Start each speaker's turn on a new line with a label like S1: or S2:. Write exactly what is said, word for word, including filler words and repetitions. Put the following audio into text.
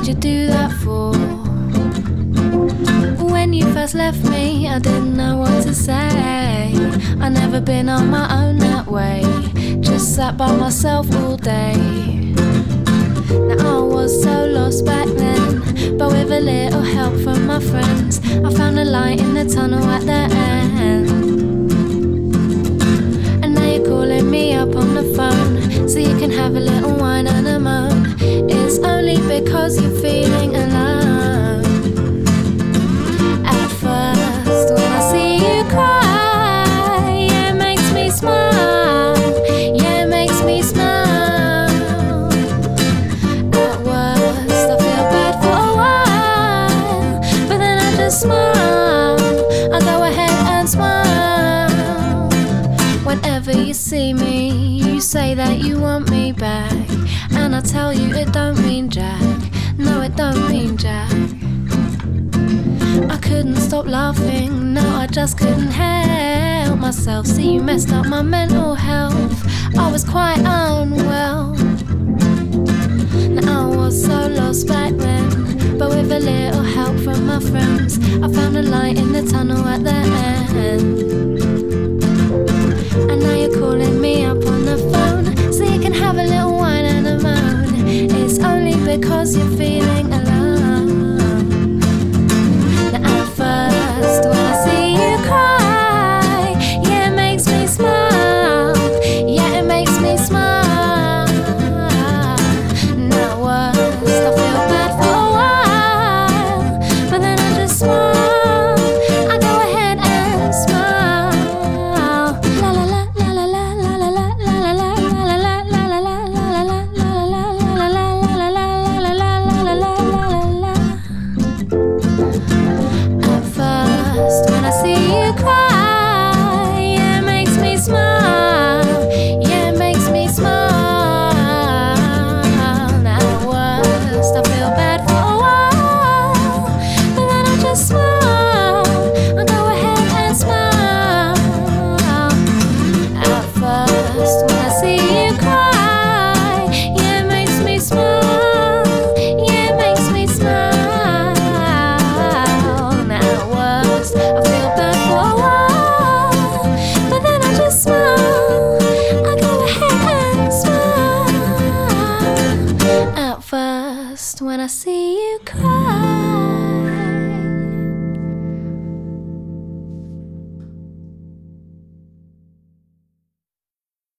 S1: did you do that for? When you first left me, I didn't know what to say. I never been on my own that way, just sat by myself all day. Now I was so lost back then, but with a little help from my friends, I found a light in the tunnel at the end. And now you're calling me up on the phone, so you can have a little wine and a moan. It's only because you're feeling alone. At first, when I see you cry, yeah, it makes me smile. Yeah, it makes me smile. At worst, I feel bad for a while, but then I just smile. I go ahead and smile. Whenever you see me, you say that you want me back, and I tell you it don't mean jack. No, it don't mean jack. I couldn't stop laughing, no, I just couldn't help myself. See, you messed up my mental health, I was quite unwell. Now I was so lost back then, but with a little help from my friends, I found a light in the tunnel at the end. And now you're calling me up on the phone, so you can have a little wine and a moan. It's only because you're feeling alone. Now at first, when I see you cry, yeah, it makes me smile. Yeah, it makes me smile. Now worst, I feel bad for a while, but then I just smile. I go ahead and smile. La la la la la la la la la la la la la la la la la la. At first, when I see you cry, yeah, it makes me smile. Yeah, it makes me smile. Now worst, I feel bad for a while, but then I just smile. I go ahead and smile. At first, when I see you cry, yeah, it makes me smile. Yeah, it makes me smile. Now worst, I feel bad for a while, but then I just smile. I go ahead and smile. At first, when I see you cry.